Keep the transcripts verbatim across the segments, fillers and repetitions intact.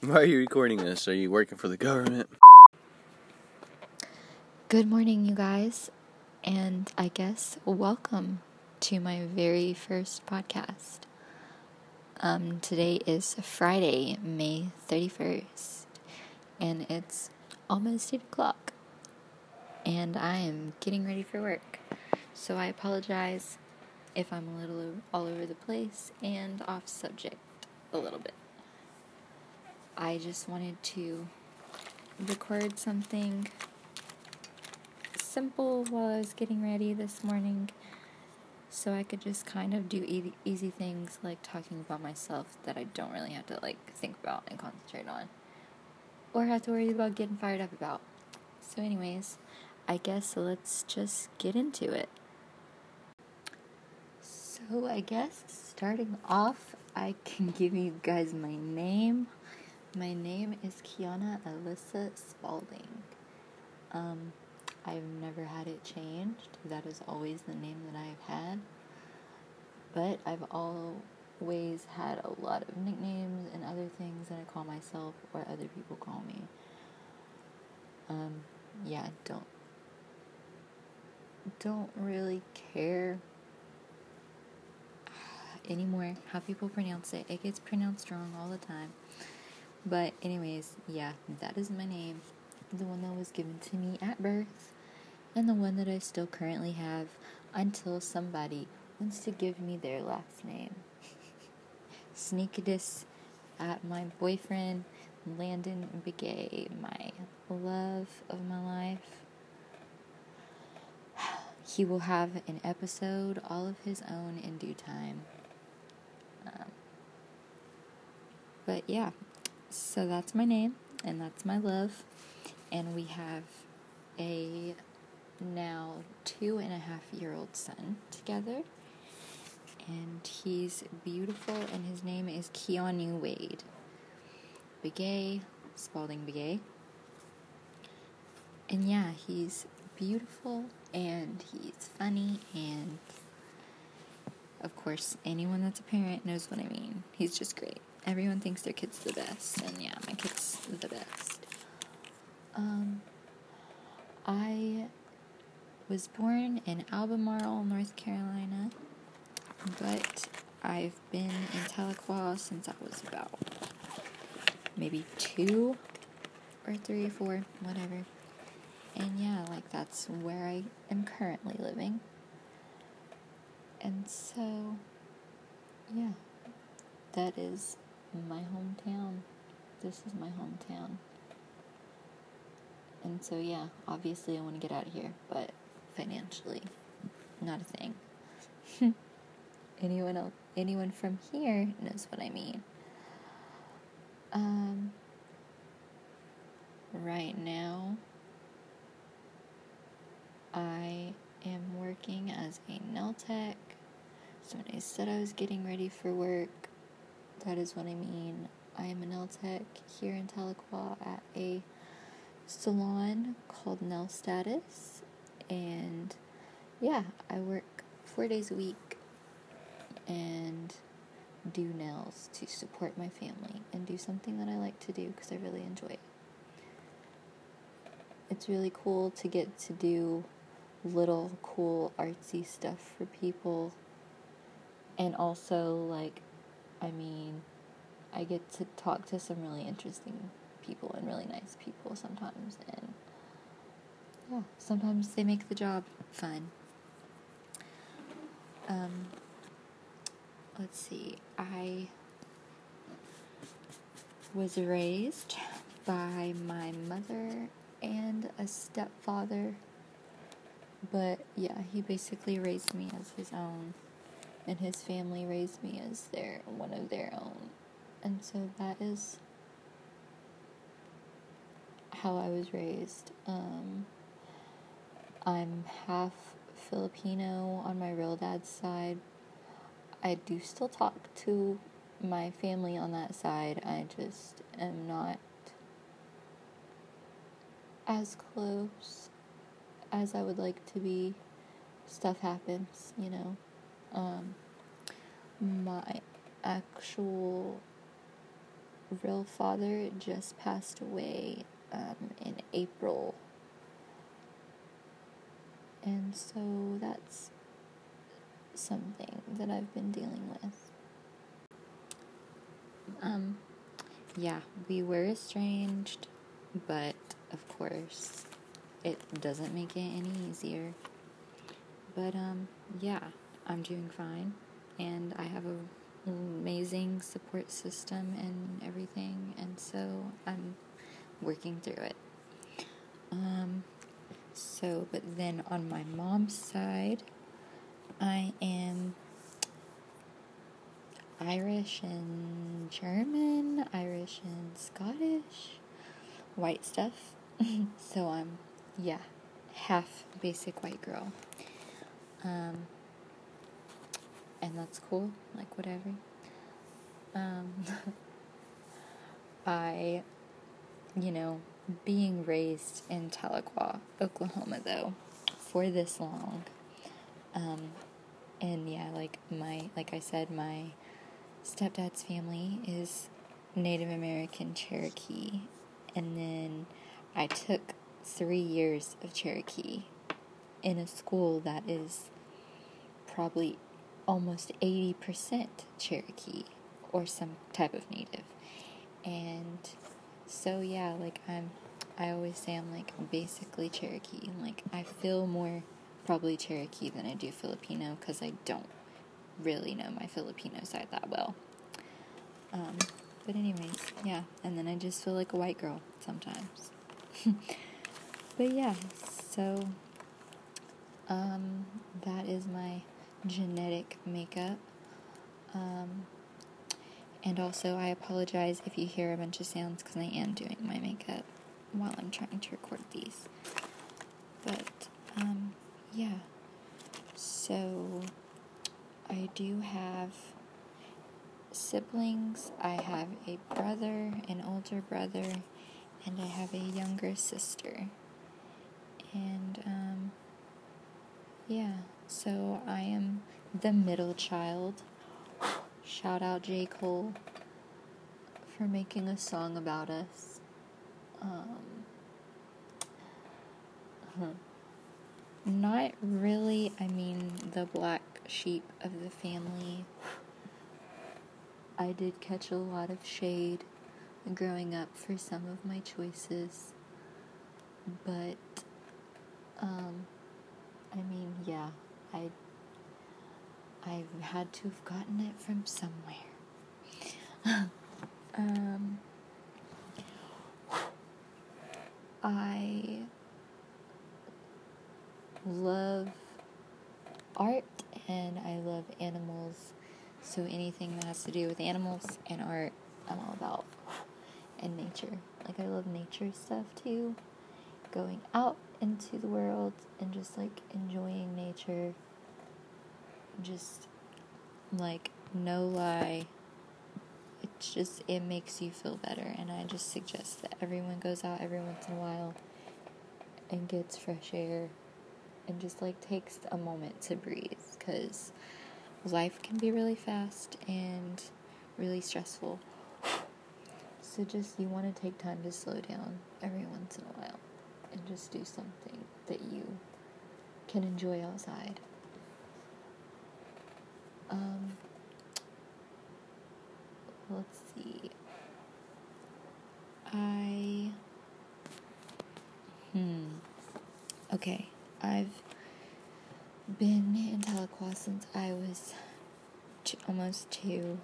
Why are you recording this? Are you working for the government? Good morning, you guys, and I guess welcome to my very first podcast. Um, today is Friday, May thirty-first, and it's almost eight o'clock, and I am getting ready for work, so I apologize if I'm a little all over the place and off subject a little bit. I just wanted to record something simple while I was getting ready this morning, so I could just kind of do easy, easy things like talking about myself that I don't really have to like think about and concentrate on, or have to worry about getting fired up about. So anyways, I guess let's just get into it. So I guess starting off, I can give you guys my name. My name is Kiana Alyssa Spalding. Um, I've never had it changed. That is always the name that I've had. But I've always had a lot of nicknames and other things that I call myself or other people call me. Um, yeah, don't don't really care anymore how people pronounce it. It gets pronounced wrong all the time. But anyways, yeah, that is my name. The one that was given to me at birth, and the one that I still currently have until somebody wants to give me their last name. Sneak this at my boyfriend, Landon Begay, my love of my life. He will have an episode all of his own in due time. Um, but yeah, so that's my name, and that's my love. And we have a now two and a half year old son together, and he's beautiful, and his name is Keanu Wade Begay, Spalding Begay. And yeah, he's beautiful, and he's funny, and of course, anyone that's a parent knows what I mean. He's just great. Everyone thinks their kid's the best, and yeah, my kid's the best. Um, I was born in Albemarle, North Carolina, but I've been in Tahlequah since I was about maybe two or three or four, whatever. And yeah, like that's where I am currently living. And so, yeah, that is my hometown. This is my hometown. And so, yeah, obviously I want to get out of here, but financially, not a thing. anyone else, anyone from here knows what I mean. Um, right now, I am working as a nail tech. So when I said I was getting ready for work, that is what I mean. I am a nail tech here in Tahlequah at a salon called Nail Status, and yeah, I work four days a week and do nails to support my family and do something that I like to do because I really enjoy it. It's really cool to get to do little cool artsy stuff for people, and also like, I mean, I get to talk to some really interesting people and really nice people sometimes, and yeah, sometimes they make the job fun. Um, let's see, I was raised by my mother and a stepfather, but yeah, he basically raised me as his own, and his family raised me as their one of their own, and so that is how I was raised. Um, I'm half Filipino on my real dad's side. I do still talk to my family on that side. I just am not as close as I would like to be. Stuff happens, you know. Um, my actual real father just passed away um, in April. And so that's something that I've been dealing with. Um, yeah, we were estranged, but of course, it doesn't make it any easier. But, um, yeah, I'm doing fine, and I have an amazing support system and everything, and so I'm working through it. Um, so, but then on my mom's side, I am Irish and German, Irish and Scottish, white stuff. So I'm, yeah, half basic white girl. Um, and that's cool, like whatever. Um, I, you know, being raised in Tahlequah, Oklahoma, though, for this long, um, and yeah, like my, like I said, my stepdad's family is Native American Cherokee, and then I took three years of Cherokee in a school that is probably almost eighty percent Cherokee or some type of Native. And so yeah, like I'm I always say I'm like basically Cherokee. Like I feel more probably Cherokee than I do Filipino because I don't really know my Filipino side that well. Um, but anyways, yeah, and then I just feel like a white girl sometimes. But yeah, so um, that is my genetic makeup. Um, and also I apologize if you hear a bunch of sounds because I am doing my makeup while I'm trying to record these. But um, yeah, so I do have siblings. I have a brother, an older brother, and I have a younger sister. And um, yeah, so I am the middle child. Shout out J. Cole for making a song about us. Um, huh. Not really, I mean, the black sheep of the family. I did catch a lot of shade growing up for some of my choices. But, um, I mean, yeah, I, I had to have gotten it from somewhere. um, I love art and I love animals, so anything that has to do with animals and art, I'm all about. And nature. Like, I love nature stuff too. Going out into the world and just, like, enjoying nature. Just, like, no lie. It's just, it makes you feel better. And I just suggest that everyone goes out every once in a while and gets fresh air and just, like, takes a moment to breathe. Because life can be really fast and really stressful. So just, you want to take time to slow down every once in a while and just do something that you can enjoy outside. Um, let's see. I, hmm, okay, I've been in Tahlequah since I was t- almost two.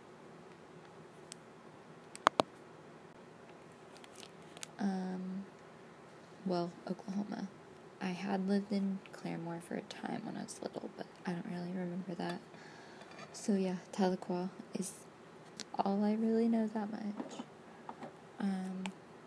Um, well, Oklahoma. I had lived in Claremore for a time when I was little, but I don't really remember that. So yeah, Tahlequah is all I really know that much. Um,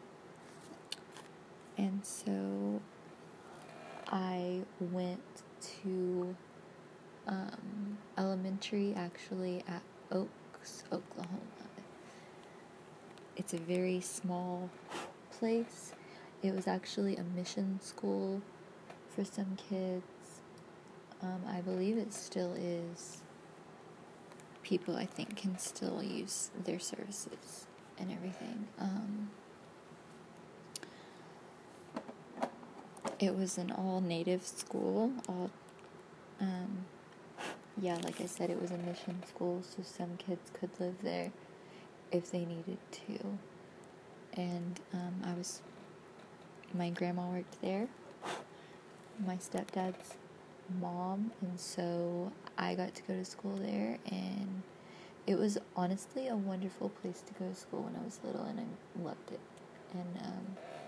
and so I went to um, elementary actually at Oaks, Oklahoma. It's a very small place. It was actually a mission school for some kids. Um, I believe it still is. People, I think, can still use their services. and everything. Um, it was an all-native school, all, um, yeah, like I said, it was a mission school, so some kids could live there if they needed to. And um, I was, my grandma worked there, my stepdad's mom, and so I got to go to school there, and it was honestly a wonderful place to go to school when I was little, and I loved it. And um,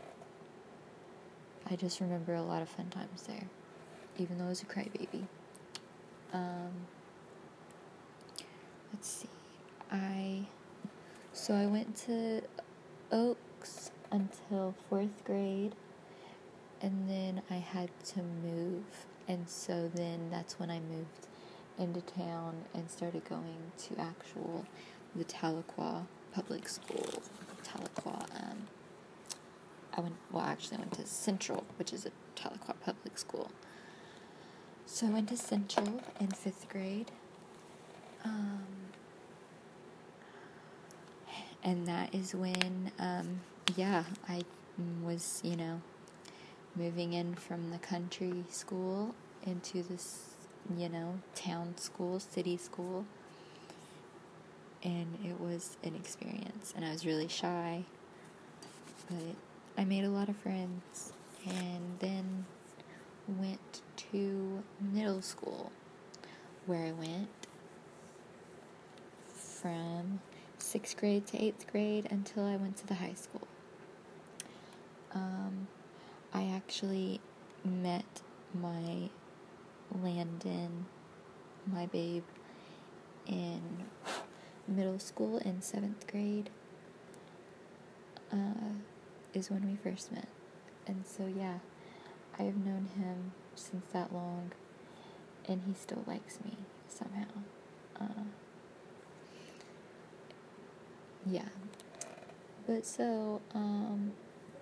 I just remember a lot of fun times there, even though I was a crybaby. Um, let's see, I, so I went to Oaks until fourth grade, and then I had to move, and so then that's when I moved into town and started going to actual, the Tahlequah Public School, Tahlequah, um, I went, well actually I went to Central, which is a Tahlequah Public School. So I went to Central in fifth grade, um, and that is when, um, yeah, I was, you know, moving in from the country school into this, you know, town school, city school, and it was an experience, and I was really shy, but I made a lot of friends, and then went to middle school, where I went from sixth grade to eighth grade until I went to the high school. Um, I actually met my Landon, my babe, in middle school in seventh grade, uh, is when we first met. And so, yeah, I have known him since that long, and he still likes me somehow. Uh, yeah. But so, um,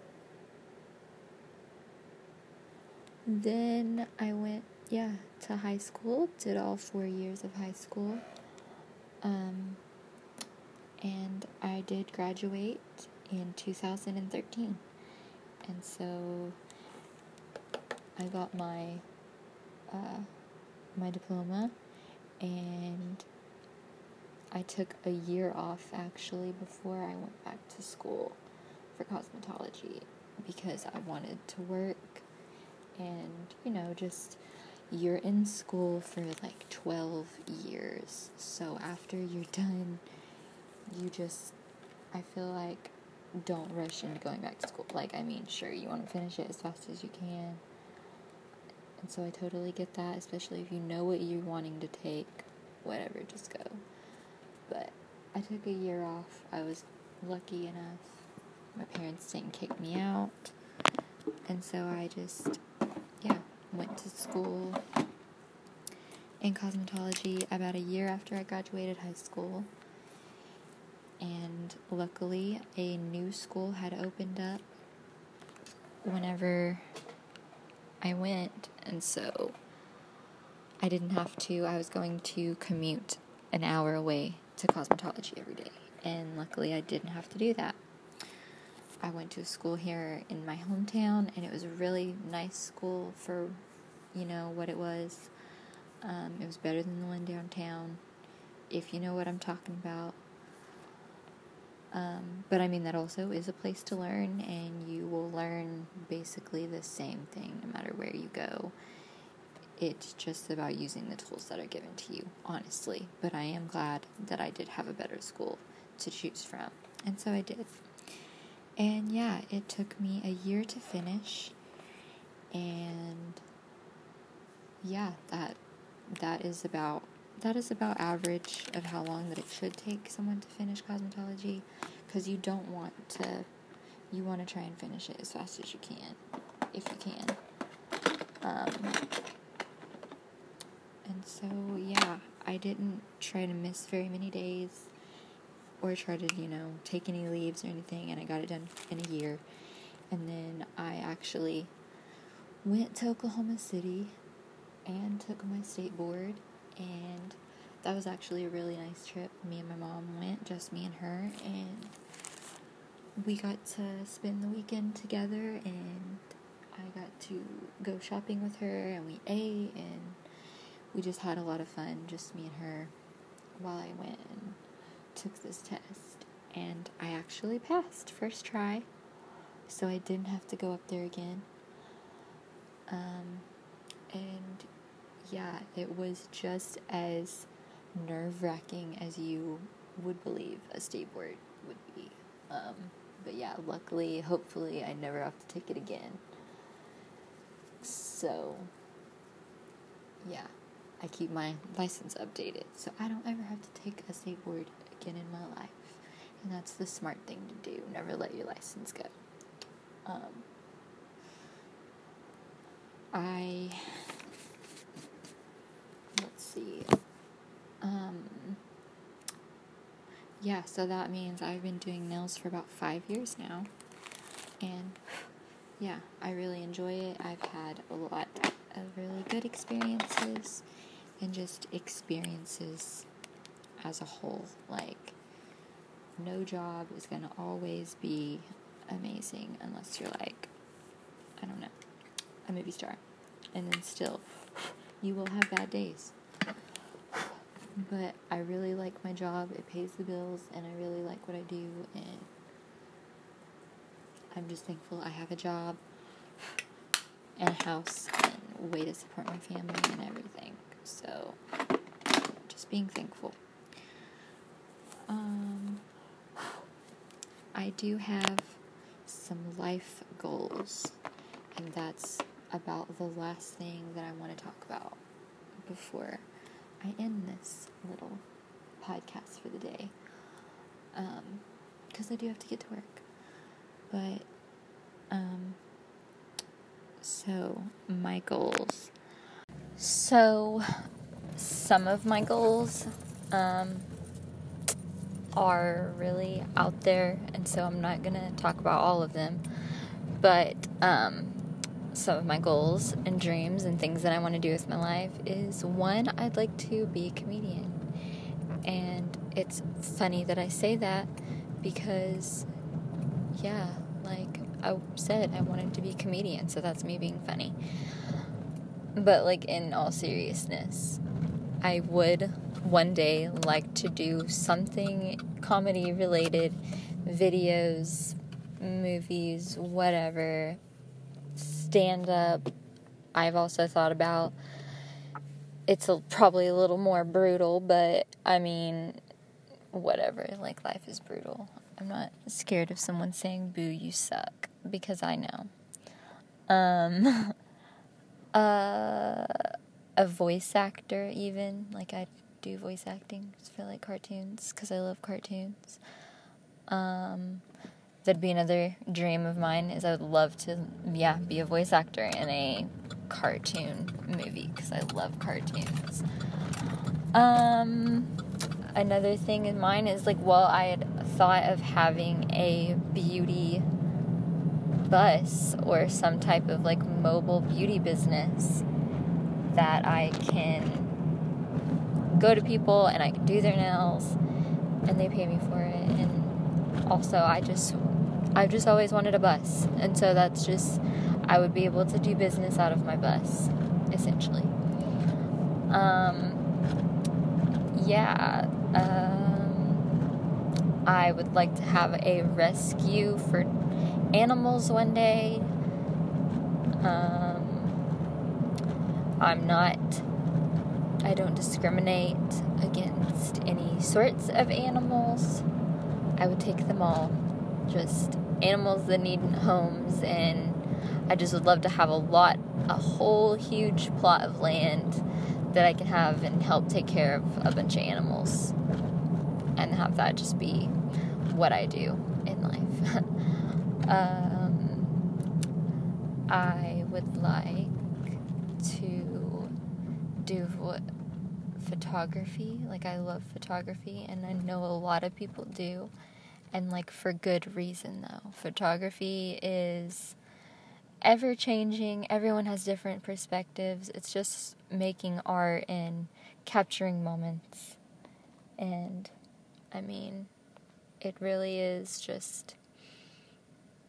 then I went, yeah, to high school, did all four years of high school, um, and I did graduate in two thousand thirteen, and so I got my, uh, my diploma, and I took a year off, actually, before I went back to school for cosmetology, because I wanted to work, and, you know, just, you're in school for, like, twelve years, so after you're done, you just, I feel like, don't rush into going back to school. Like, I mean, sure, you want to finish it as fast as you can, and so I totally get that, especially if you know what you're wanting to take, whatever, just go. But I took a year off. I was lucky enough. My parents didn't kick me out, and so I just, yeah, went to school in cosmetology about a year after I graduated high school. And luckily, a new school had opened up whenever I went, and so I didn't have to, I was going to commute an hour away to cosmetology every day, and luckily I didn't have to do that. I went to a school here in my hometown, and it was a really nice school for, you know, what it was. Um, it was better than the one downtown, if you know what I'm talking about. Um, but I mean, that also is a place to learn, and you will learn basically the same thing no matter where you go. It's just about using the tools that are given to you, honestly. But I am glad that I did have a better school to choose from, and so I did. And yeah, it took me a year to finish, and yeah, that that is about that is about average of how long that it should take someone to finish cosmetology, because you don't want to, you want to try and finish it as fast as you can, if you can. Um, and so, yeah, I didn't try to miss very many days, or try to, you know, take any leaves or anything, and I got it done in a year. And then I actually went to Oklahoma City and took my state board, and that was actually a really nice trip. Me and my mom went, just me and her, and we got to spend the weekend together, and I got to go shopping with her, and we ate, and we just had a lot of fun, just me and her, while I went and took this test. And I actually passed first try, so I didn't have to go up there again. Um, and yeah, it was just as nerve-wracking as you would believe a state board would be. Um, but yeah, luckily, hopefully, I never have to take it again. So, yeah, I keep my license updated, so I don't ever have to take a state board again in my life. And that's the smart thing to do. Never let your license go. Um, I, let's see, um, yeah, so that means I've been doing nails for about five years now, and yeah, I really enjoy it. I've had a lot of really good experiences, and just experiences as a whole. Like, no job is going to always be amazing unless you're like, I don't know, a movie star. And then still, you will have bad days. But I really like my job. It pays the bills, and I really like what I do, and I'm just thankful I have a job and a house and a way to support my family and everything. So, just being thankful. Um, I do have some life goals, and that's about the last thing that I want to talk about before I end this little podcast for the day, um, because I do have to get to work. But, um, so, my goals. So, some of my goals, um, are really out there, and so I'm not gonna talk about all of them, but, um, some of my goals and dreams and things that I want to do with my life is, one, I'd like to be a comedian. And it's funny that I say that because, yeah, like I said, I wanted to be a comedian, so that's me being funny. But, like, in all seriousness, I would one day like to do something comedy related, videos, movies, whatever, stand up. I've also thought about, it's a, probably a little more brutal, but I mean, whatever, like, life is brutal. I'm not scared of someone saying, boo, you suck, because I know. Um, uh, a voice actor, even, like, I do voice acting, just feel like cartoons, because I love cartoons. Um, that'd be another dream of mine, is I would love to, yeah, be a voice actor in a cartoon movie, because I love cartoons. Um, another thing in mine is, like, well, I had thought of having a beauty bus, or some type of, like, mobile beauty business that I can go to people, and I can do their nails, and they pay me for it, and also, I just, I've just always wanted a bus, and so that's just, I would be able to do business out of my bus, essentially. Um, yeah, um, I would like to have a rescue for animals one day. Um, I'm not, I don't discriminate against any sorts of animals. I would take them all. Just animals that need homes, and I just would love to have a lot, a whole huge plot of land that I can have and help take care of a bunch of animals, and have that just be what I do in life. um, I would like to do what, photography. Like, I love photography, and I know a lot of people do. And, like, for good reason, though. Photography is ever-changing. Everyone has different perspectives. It's just making art and capturing moments. And, I mean, it really is just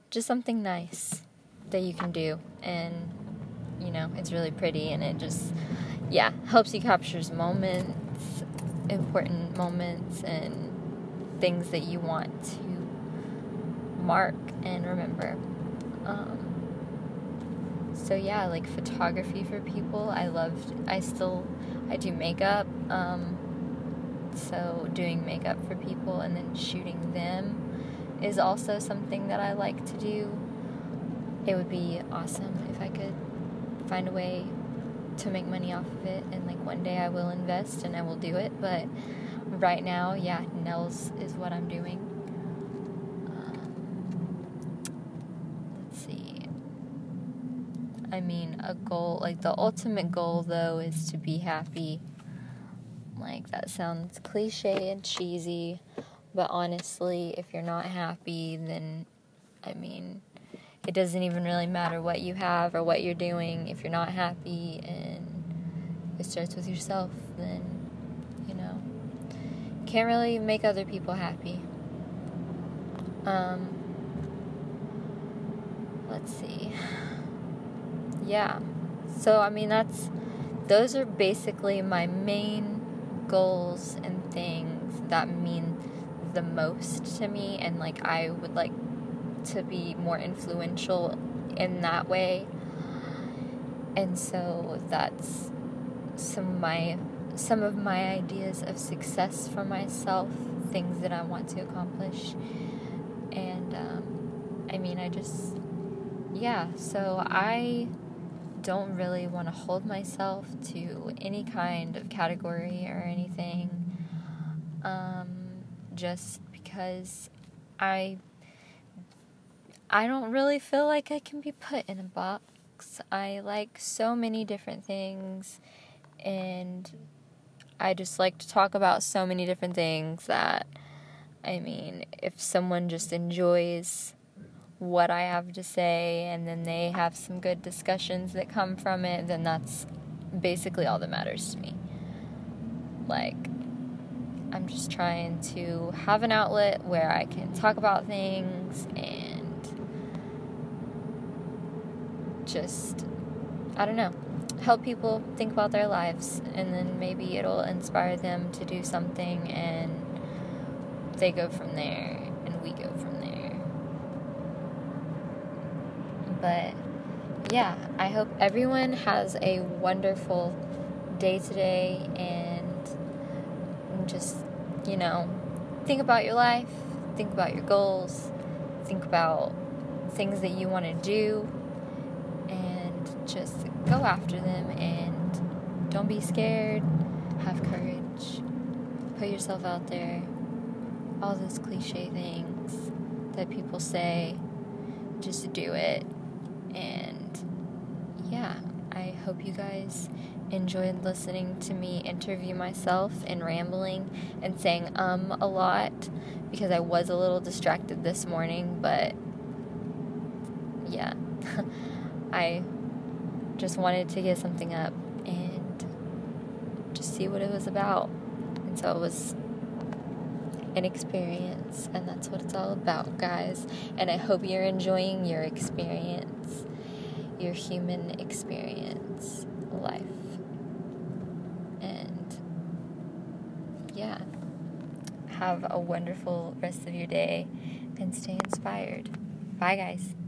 just something nice that you can do. And, you know, it's really pretty, and it just, yeah, helps you capture moments, important moments, and things that you want to mark and remember. Um, so yeah, like photography for people, I loved, I still, I do makeup, um, so doing makeup for people and then shooting them is also something that I like to do. It would be awesome if I could find a way to make money off of it, and like one day I will invest and I will do it, but right now, yeah, nails is what I'm doing. Um, let's see. I mean, a goal, like the ultimate goal though is to be happy. Like, that sounds cliche and cheesy, but honestly, if you're not happy, then, I mean, it doesn't even really matter what you have or what you're doing. If you're not happy and it starts with yourself, then, you know, you can't really make other people happy. Um, let's see. Yeah. So, I mean, that's, those are basically my main goals and things that mean the most to me, and like I would like to be more influential in that way. And so that's some of my some of my ideas of success for myself, things that I want to accomplish. And um, I mean, I just, yeah, so I don't really want to hold myself to any kind of category or anything, um, just because I I don't really feel like I can be put in a box. I like so many different things, and I just like to talk about so many different things that, I mean, if someone just enjoys what I have to say, and then they have some good discussions that come from it, then that's basically all that matters to me. Like, I'm just trying to have an outlet where I can talk about things and just, I don't know, help people think about their lives, and then maybe it'll inspire them to do something, and they go from there, and we go from there. But yeah, I hope everyone has a wonderful day today, and just, you know, think about your life, think about your goals, think about things that you want to do, and just go after them, and don't be scared, have courage, put yourself out there, all those cliche things that people say, just do it. And yeah, I hope you guys enjoyed listening to me interview myself and rambling and saying um a lot, because I was a little distracted this morning, but yeah, I just wanted to get something up and just see what it was about. And so it was an experience, and that's what it's all about, guys. And I hope you're enjoying your experience, your human experience, life. And yeah, have a wonderful rest of your day and stay inspired. Bye, guys.